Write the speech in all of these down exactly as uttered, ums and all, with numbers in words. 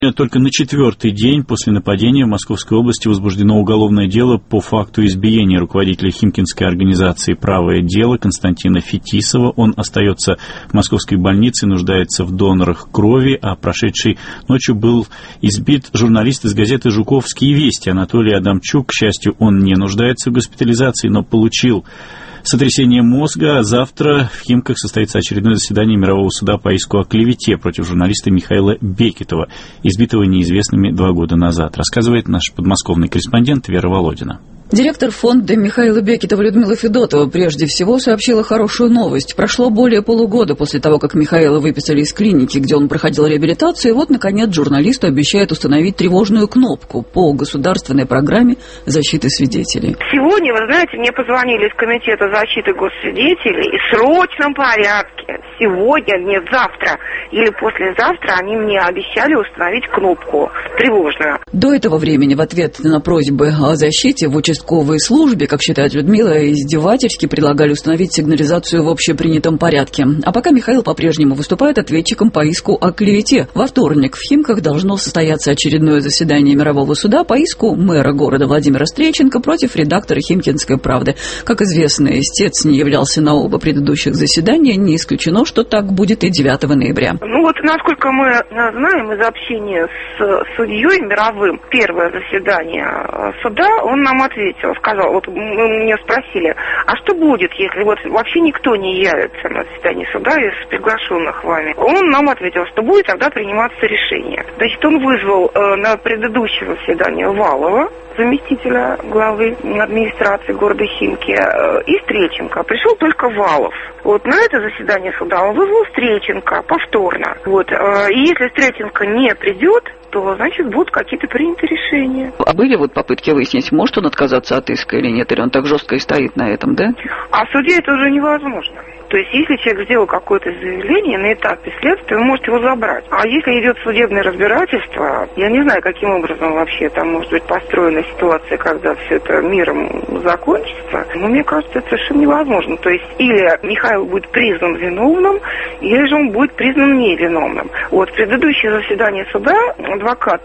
Только на четвертый день после нападения в Московской области возбуждено уголовное дело по факту избиения руководителя Химкинской организации «Правое дело» Константина Фетисова. Он остается в московской больнице, нуждается в донорах крови, а прошедшей ночью был избит журналист из газеты «Жуковские вести» Анатолий Адамчук. К счастью, он не нуждается в госпитализации, но получил сотрясение мозга. Завтра в Химках состоится очередное заседание Мирового суда по иску о клевете против журналиста Михаила Бекетова, избитого неизвестными два года назад, рассказывает наш подмосковный корреспондент Вера Володина. Директор фонда Михаила Бекетова Людмила Федотова прежде всего сообщила хорошую новость. Прошло более полугода после того, как Михаила выписали из клиники, где он проходил реабилитацию, и вот, наконец, журналисту обещают установить тревожную кнопку по государственной программе защиты свидетелей. Сегодня, вы знаете, мне позвонили из Комитета защиты госсвидетелей, и в срочном порядке, сегодня, нет, завтра или послезавтра, они мне обещали установить кнопку тревожную. До этого времени в ответ на просьбы о защите в участковой службе, как считает Людмила, издевательски предлагали установить сигнализацию в общепринятом порядке. А пока Михаил по-прежнему выступает ответчиком по иску о клевете. Во вторник в Химках должно состояться очередное заседание Мирового суда по иску мэра города Владимира Стрейченко против редактора «Химкинской правды». Как известно, истец не являлся на оба предыдущих заседания. Не исключено, что так будет и девятого ноября. Ну вот, насколько мы знаем из общения с судьей мировым, первое заседание суда, он нам ответил. Сказал, вот мы меня спросили, а что будет, если вот вообще никто не явится на заседание суда из приглашенных вами? Он нам ответил, что будет тогда приниматься решение. Значит, он вызвал э, на предыдущее заседание Валова, заместителя главы администрации города Химки, э, и Стрельченко. Пришел только Валов. Вот на это заседание суда он вызвал Стрельченко повторно. Вот, э, и если Стрельченко не придет, то, значит, будут какие-то приняты решения. А были вот попытки выяснить, может он отказаться от иска или нет, или он так жестко и стоит на этом, да? А в суде это уже невозможно. То есть, если человек сделал какое-то заявление на этапе следствия, вы можете его забрать. А если идет судебное разбирательство, я не знаю, каким образом вообще там может быть построена ситуация, когда все это миром закончится, но мне кажется, это совершенно невозможно. То есть, или Михаил будет признан виновным, или же он будет признан невиновным. Вот, в предыдущее заседание суда адвокат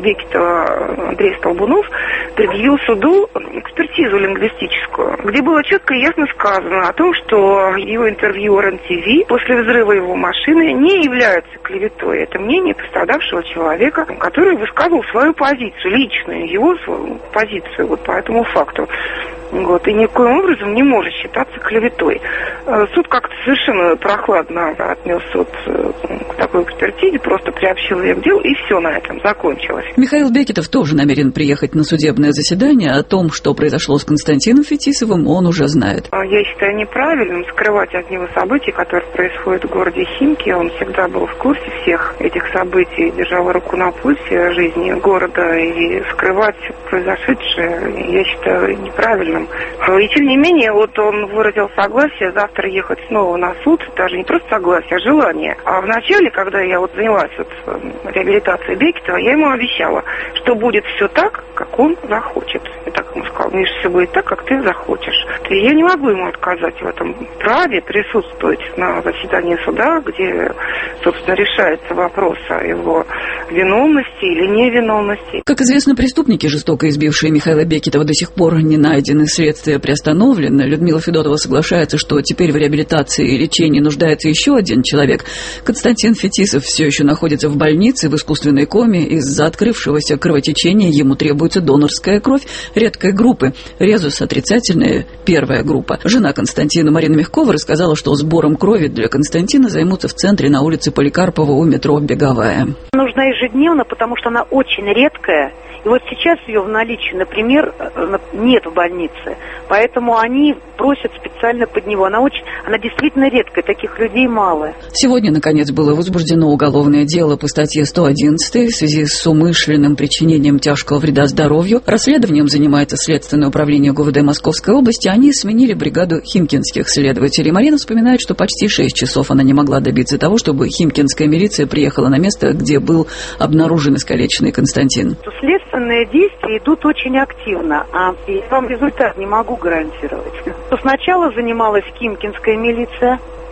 Бекетова Андрей Столбунов предъявил суду экспертизу лингвистическую, где было четко и ясно сказано о том, что его интервью эр эн ти ви после взрыва его машины не является клеветой. Это мнение пострадавшего человека, который высказывал свою позицию, личную его свою позицию вот по этому факту. Вот, и никоим образом не может считаться клеветой. Суд как-то совершенно прохладно отнесся вот к такой экспертизе, просто приобщил ее к делу, и все на этом закончилось. Михаил Бекетов тоже намерен приехать на судебное заседание. О том, что произошло с Константином Фетисовым, он уже знает. Я считаю неправильным скрывать от него события, которые происходят в городе Химки. Он всегда был в курсе всех этих событий, держал руку на пульсе жизни города, и скрывать произошедшее, я считаю, неправильным. И тем не менее, вот он выразил согласие завтра ехать снова на суд, даже не просто согласие, а желание. А вначале, когда я вот занялась вот реабилитацией Бекетова, я ему обещала, что будет все так, как он захочет. Я так ему сказала, Миш, все будет так, как ты захочешь. И я не могу ему отказать в этом праве присутствовать на заседании суда, где, собственно, решается вопрос о его виновности или невиновности. Как известно, преступники, жестоко избившие Михаила Бекетова, до сих пор не найдены, следствие приостановлено. Людмила Федотова соглашается, что теперь в реабилитации и лечении нуждается еще один человек. Константин Фетисов все еще находится в больнице в искусственной коме. Из-за открывшегося кровотечения ему требуется донорская кровь редкой группы. Резус отрицательная, первая группа. Жена Константина Марина Мягкова рассказала, что сбором крови для Константина займутся в центре на улице Поликарпова у метро Беговая. Нужна ежедневно, потому что она очень редкая. И вот сейчас ее в наличии, например, нет в больнице. Поэтому они просят специально под него. Она очень, она действительно редкая, таких людей мало. Сегодня, наконец, было возбуждено уголовное дело по статье сто одиннадцать в связи с умышленным причинением тяжкого вреда здоровью. Расследованием занимается Следственное управление ГУВД Московской области. Они сменили бригаду химкинских следователей. Марина вспоминает, что почти шесть часов она не могла добиться того, чтобы химкинская милиция приехала на место, где был обнаружен искалеченный Константин. Следственные действия идут очень активно, а я вам результат не могу гарантировать. Сначала занималась химкинская милиция,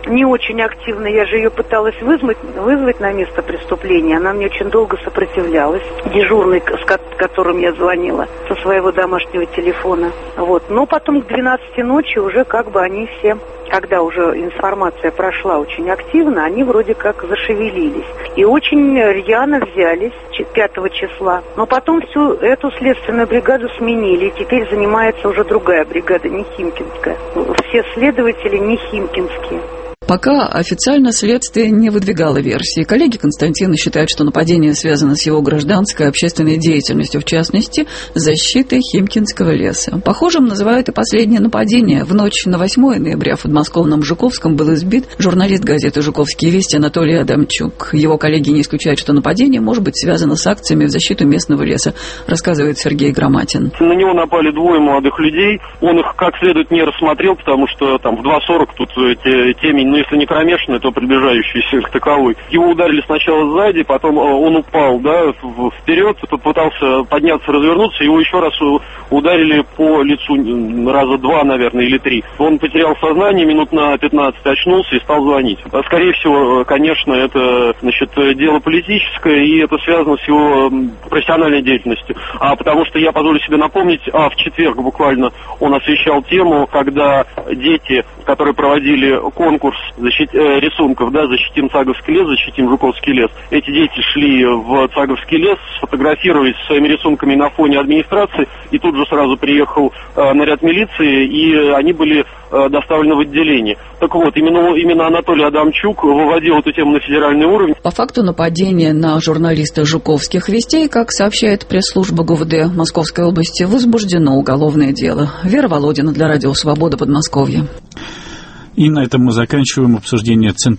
не очень активно. Я же ее пыталась вызвать, вызвать на место преступления. Она мне очень долго сопротивлялась. Дежурный, с которым я звонила со своего домашнего телефона. Вот. Но потом к двенадцати ночи уже как бы они все, когда уже информация прошла очень активно, они вроде как зашевелились. И очень рьяно взялись пятого числа. Но потом всю эту следственную бригаду сменили. И теперь занимается уже другая бригада, не химкинская. Все следователи не химкинские. Пока официально следствие не выдвигало версии. Коллеги Константина считают, что нападение связано с его гражданской и общественной деятельностью, в частности, защитой Химкинского леса. Похожим называют и последнее нападение. В ночь на восьмое ноября в подмосковном Жуковском был избит журналист газеты «Жуковские вести» Анатолий Адамчук. Его коллеги не исключают, что нападение может быть связано с акциями в защиту местного леса, рассказывает Сергей Громатин. На него напали двое молодых людей. Он их как следует не рассмотрел, потому что там в два сорок тут темень, ну, если не кромешная, то приближающаяся к таковой. Его ударили сначала сзади, потом он упал, да, вперед, пытался подняться, развернуться, его еще раз ударили по лицу раза два, наверное, или три. Он потерял сознание, минут на пятнадцать очнулся и стал звонить. Скорее всего, конечно, это, значит, дело политическое, и это связано с его профессиональной деятельностью. А потому что я позволю себе напомнить, а в четверг буквально он освещал тему, когда дети, которые проводили конкурс защит, э, рисунков, да, «Защитим Цаговский лес», «Защитим Жуковский лес». Эти дети шли в Цаговский лес, сфотографировались своими рисунками на фоне администрации, и тут же сразу приехал э, наряд милиции, и они были э, доставлены в отделение. Так вот, именно, именно Анатолий Адамчук выводил эту тему на федеральный уровень. По факту нападения на журналиста «Жуковских вестей», как сообщает пресс-служба ГУВД Московской области, возбуждено уголовное дело. Вера Володина для Радио Свобода, Подмосковье. И на этом мы заканчиваем обсуждение центральных